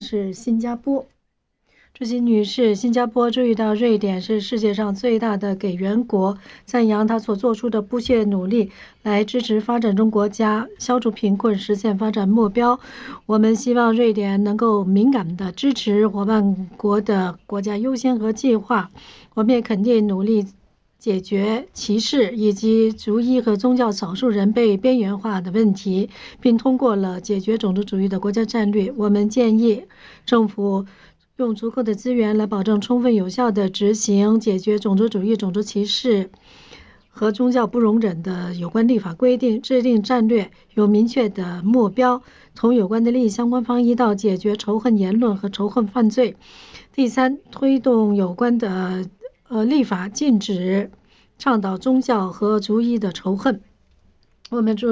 是新加坡。主席女士，新加坡注意到瑞典是世界上最大的给援国，赞扬他所做出的不懈努力来支持发展中国家消除贫困、实现发展目标。我们希望瑞典能够敏感地支持伙伴国的国家优先和计划。我们也肯定努力解决歧视以及族裔和宗教少数人被边缘化的问题，并通过了解决种族主义的国家战略。我们建议政府用足够的资源来保证充分有效的执行解决种族主义、种族歧视和宗教不容忍的有关立法规定，制定战略，有明确的目标，从有关的利益相关方一道解决仇恨言论和仇恨犯罪。第三，推动有关的立法，禁止倡导宗教和族裔的仇恨。我们